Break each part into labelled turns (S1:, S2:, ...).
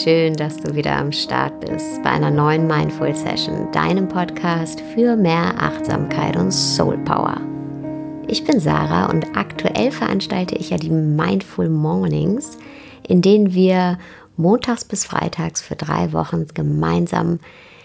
S1: schön, dass du wieder am Start bist bei einer neuen Mindful Session, deinem Podcast für mehr Achtsamkeit und Soul Power. Ich bin Sarah und aktuell veranstalte ich ja die Mindful Mornings, in denen wir montags bis freitags für 3 Wochen gemeinsam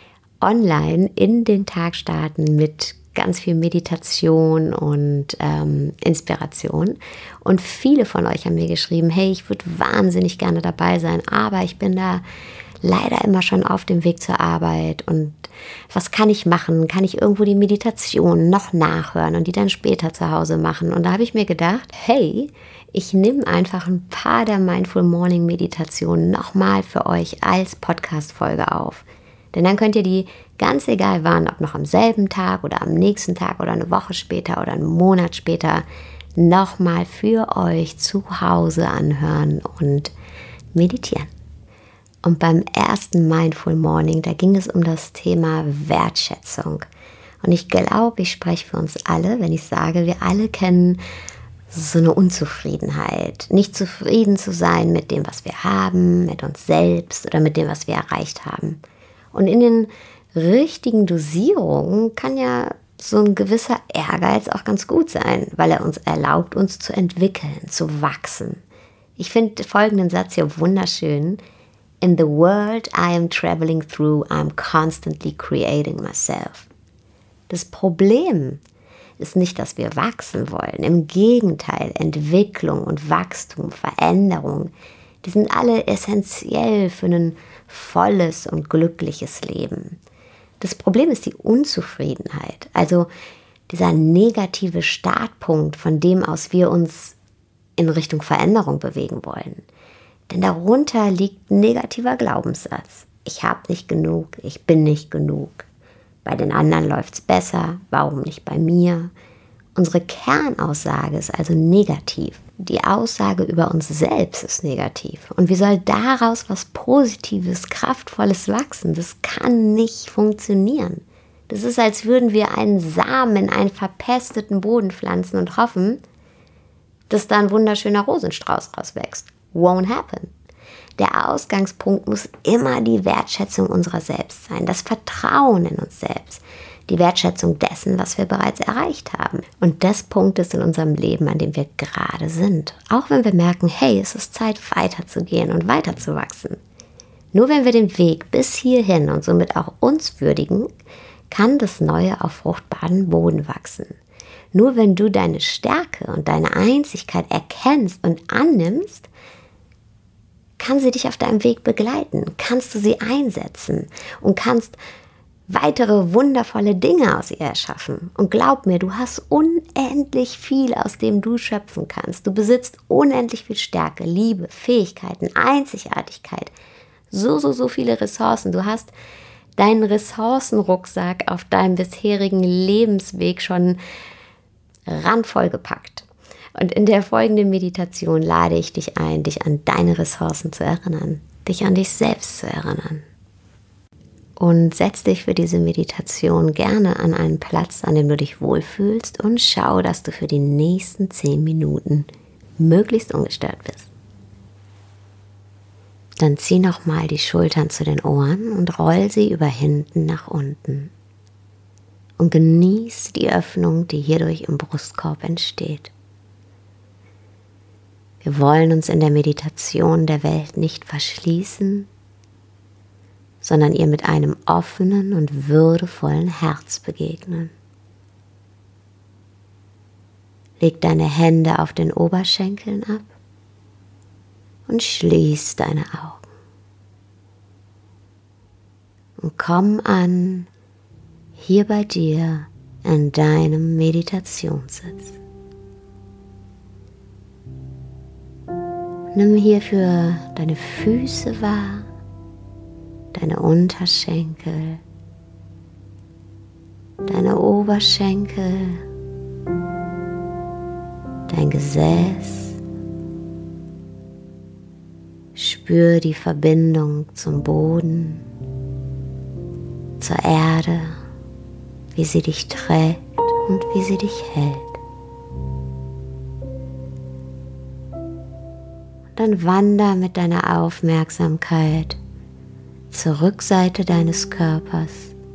S1: online in den Tag starten mit ganz viel Meditation und Inspiration. Und viele von euch haben mir geschrieben, hey, ich würde wahnsinnig gerne dabei sein, aber ich bin da leider immer schon auf dem Weg zur Arbeit. Und was kann ich machen? Kann ich irgendwo die Meditation noch nachhören und die dann später zu Hause machen? Und da habe ich mir gedacht, hey, ich nehme einfach ein paar der Mindful Morning Meditationen nochmal für euch als Podcast-Folge auf. Denn dann könnt ihr die ganz egal wann, ob noch am selben Tag oder am nächsten Tag oder eine Woche später oder einen Monat später, nochmal für euch zu Hause anhören und meditieren. Und beim ersten Mindful Morning, da ging es um das Thema Wertschätzung. Und ich glaube, ich spreche für uns alle, wenn ich sage, wir alle kennen so eine Unzufriedenheit. Nicht zufrieden zu sein mit dem, was wir haben, mit uns selbst oder mit dem, was wir erreicht haben. Und in den richtigen Dosierungen kann ja so ein gewisser Ehrgeiz auch ganz gut sein, weil er uns erlaubt, uns zu entwickeln, zu wachsen. Ich finde folgenden Satz hier wunderschön. In the world I am traveling through, I'm constantly creating myself. Das Problem ist nicht, dass wir wachsen wollen. Im Gegenteil, Entwicklung und Wachstum, Veränderung, die sind alle essentiell für ein volles und glückliches Leben. Das Problem ist die Unzufriedenheit, also dieser negative Startpunkt, von dem aus wir uns in Richtung Veränderung bewegen wollen. Denn darunter liegt ein negativer Glaubenssatz. Ich habe nicht genug, ich bin nicht genug. Bei den anderen läuft es besser, warum nicht bei mir? Unsere Kernaussage ist also negativ. Die Aussage über uns selbst ist negativ. Und wie soll daraus was Positives, Kraftvolles wachsen? Das kann nicht funktionieren. Das ist, als würden wir einen Samen in einen verpesteten Boden pflanzen und hoffen, dass da ein wunderschöner Rosenstrauß rauswächst. Won't happen. Der Ausgangspunkt muss immer die Wertschätzung unserer selbst sein, das Vertrauen in uns selbst, die Wertschätzung dessen, was wir bereits erreicht haben und des Punktes in unserem Leben, an dem wir gerade sind. Auch wenn wir merken, hey, es ist Zeit, weiterzugehen und weiterzuwachsen. Nur wenn wir den Weg bis hierhin und somit auch uns würdigen, kann das Neue auf fruchtbaren Boden wachsen. Nur wenn du deine Stärke und deine Einzigkeit erkennst und annimmst, kann sie dich auf deinem Weg begleiten, kannst du sie einsetzen und kannst weitere wundervolle Dinge aus ihr erschaffen. Und glaub mir, du hast unendlich viel, aus dem du schöpfen kannst. Du besitzt unendlich viel Stärke, Liebe, Fähigkeiten, Einzigartigkeit. So viele Ressourcen. Du hast deinen Ressourcenrucksack auf deinem bisherigen Lebensweg schon randvoll gepackt. Und in der folgenden Meditation lade ich dich ein, dich an deine Ressourcen zu erinnern, dich an dich selbst zu erinnern. Und setz dich für diese Meditation gerne an einen Platz, an dem du dich wohlfühlst und schau, dass du für die nächsten 10 Minuten möglichst ungestört bist. Dann zieh nochmal die Schultern zu den Ohren und roll sie über hinten nach unten. Und genieß die Öffnung, die hierdurch im Brustkorb entsteht. Wir wollen uns in der Meditation der Welt nicht verschließen, sondern ihr mit einem offenen und würdevollen Herz begegnen. Leg deine Hände auf den Oberschenkeln ab und schließ deine Augen. Und komm an, hier bei dir in deinem Meditationssitz. Nimm hierfür deine Füße wahr, deine Unterschenkel, deine Oberschenkel, dein Gesäß. Spür die Verbindung zum Boden, zur Erde, wie sie dich trägt und wie sie dich hält. Dann wander mit deiner Aufmerksamkeit zur Rückseite deines Körpers,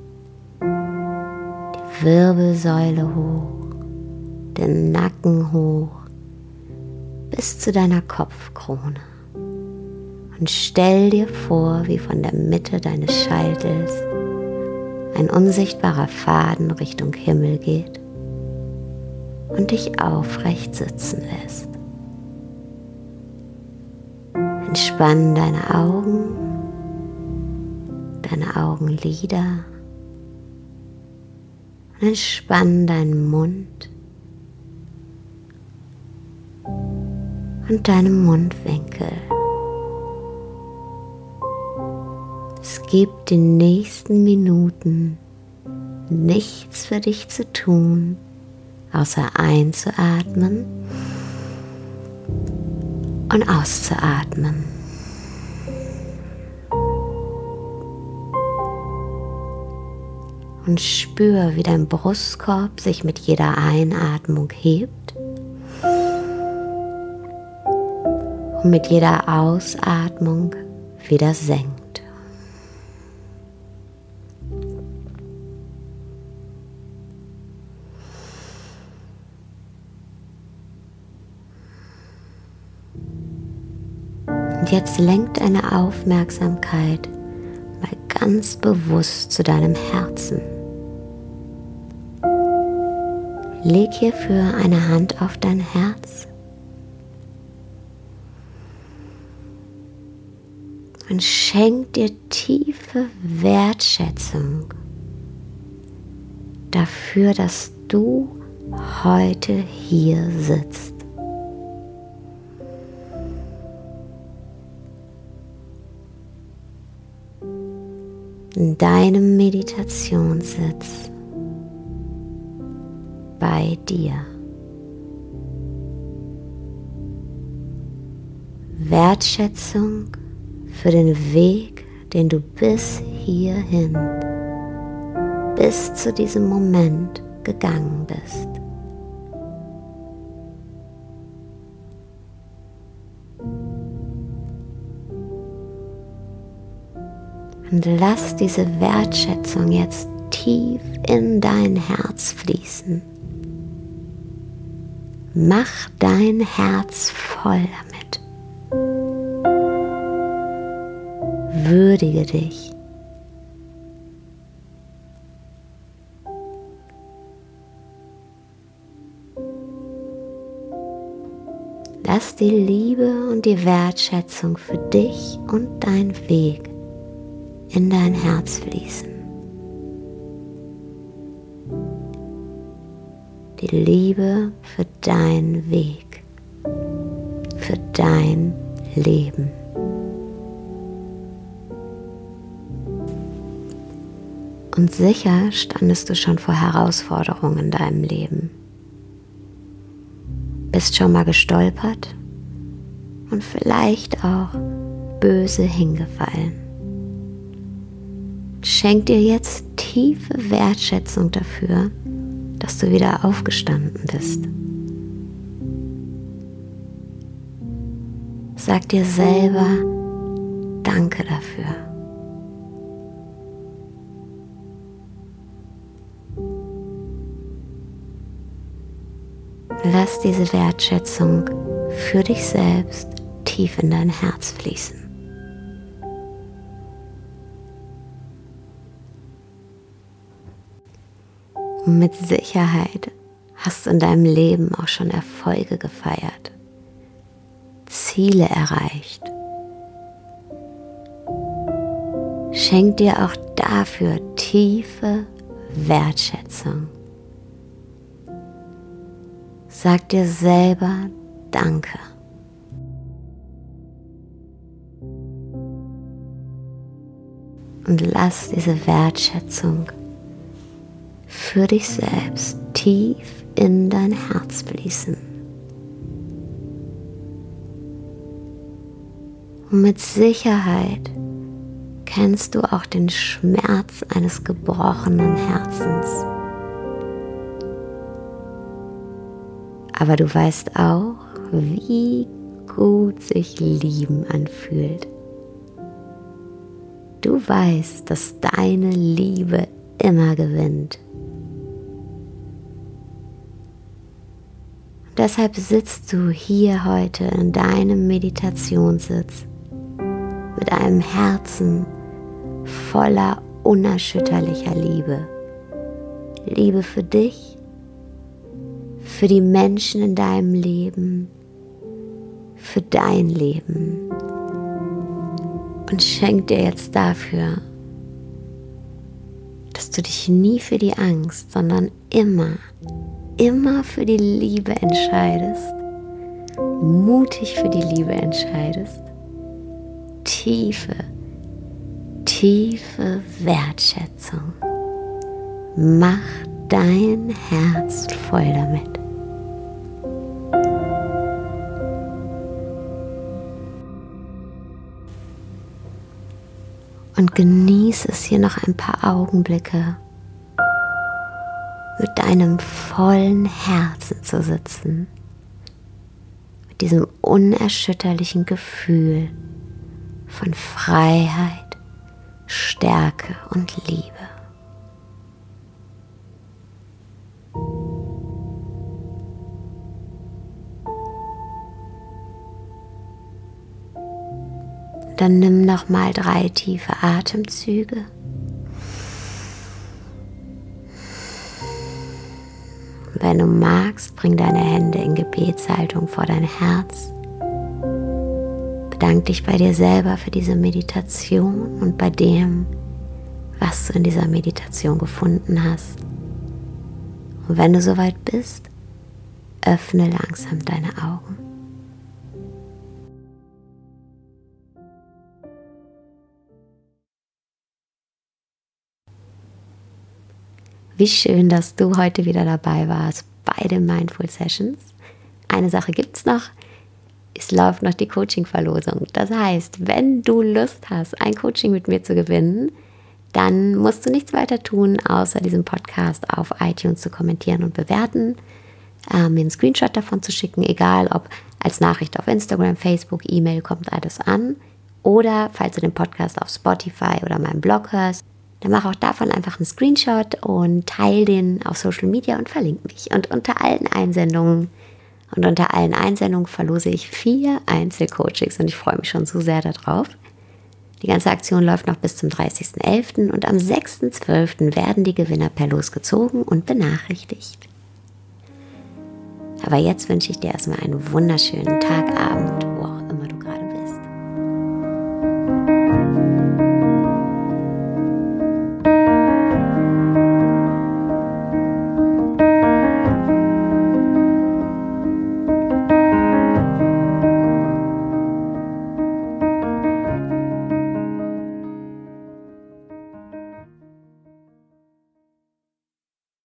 S1: die Wirbelsäule hoch, den Nacken hoch, bis zu deiner Kopfkrone. Und stell dir vor, wie von der Mitte deines Scheitels ein unsichtbarer Faden Richtung Himmel geht und dich aufrecht sitzen lässt. Entspann deine Augenlider und entspann deinen Mund und deine Mundwinkel. Es gibt die nächsten Minuten nichts für dich zu tun, außer einzuatmen und auszuatmen. Und spür, wie dein Brustkorb sich mit jeder Einatmung hebt und mit jeder Ausatmung wieder senkt. Und jetzt lenk deine Aufmerksamkeit mal ganz bewusst zu deinem Herzen. Leg hierfür eine Hand auf dein Herz und schenk dir tiefe Wertschätzung dafür, dass du heute hier sitzt. In deinem Meditationssitz bei dir. Wertschätzung für den Weg, den du bis hierhin, bis zu diesem Moment gegangen bist. Und lass diese Wertschätzung jetzt tief in dein Herz fließen. Mach dein Herz voll damit. Würdige dich. Lass die Liebe und die Wertschätzung für dich und deinen Weg in dein Herz fließen. Die Liebe für deinen Weg, für dein Leben. Und sicher standest du schon vor Herausforderungen in deinem Leben. Bist schon mal gestolpert und vielleicht auch böse hingefallen. Schenk dir jetzt tiefe Wertschätzung dafür, dass du wieder aufgestanden bist. Sag dir selber Danke dafür. Lass diese Wertschätzung für dich selbst tief in dein Herz fließen. Und mit Sicherheit hast du in deinem Leben auch schon Erfolge gefeiert, Ziele erreicht. Schenk dir auch dafür tiefe Wertschätzung. Sag dir selber Danke. Und lass diese Wertschätzung für dich selbst tief in dein Herz fließen. Und mit Sicherheit kennst du auch den Schmerz eines gebrochenen Herzens. Aber du weißt auch, wie gut sich Lieben anfühlt. Du weißt, dass deine Liebe immer gewinnt. Deshalb sitzt du hier heute in deinem Meditationssitz mit einem Herzen voller unerschütterlicher Liebe. Liebe für dich, für die Menschen in deinem Leben, für dein Leben. Und schenk dir jetzt dafür, dass du dich nie für die Angst, sondern immer für die Liebe entscheidest, mutig für die Liebe entscheidest, tiefe Wertschätzung. Mach dein Herz voll damit. Und genieße es hier noch ein paar Augenblicke, mit deinem vollen Herzen zu sitzen, mit diesem unerschütterlichen Gefühl von Freiheit, Stärke und Liebe. Dann nimm noch mal 3 tiefe Atemzüge. Wenn du magst, bring deine Hände in Gebetshaltung vor dein Herz. Bedank dich bei dir selber für diese Meditation und bei dem, was du in dieser Meditation gefunden hast. Und wenn du soweit bist, öffne langsam deine Augen. Wie schön, dass du heute wieder dabei warst bei den Mindful Sessions. Eine Sache gibt's noch, es läuft noch die Coaching-Verlosung. Das heißt, wenn du Lust hast, ein Coaching mit mir zu gewinnen, dann musst du nichts weiter tun, außer diesen Podcast auf iTunes zu kommentieren und bewerten, mir einen Screenshot davon zu schicken, egal ob als Nachricht auf Instagram, Facebook, E-Mail, kommt alles an. Oder falls du den Podcast auf Spotify oder meinem Blog hörst, dann mach auch davon einfach einen Screenshot und teile den auf Social Media und verlinke mich. Und unter allen Einsendungen verlose ich 4 Einzelcoachings und ich freue mich schon so sehr darauf. Die ganze Aktion läuft noch bis zum 30.11. und am 6.12. werden die Gewinner per Los gezogen und benachrichtigt. Aber jetzt wünsche ich dir erstmal einen wunderschönen Tag, Abend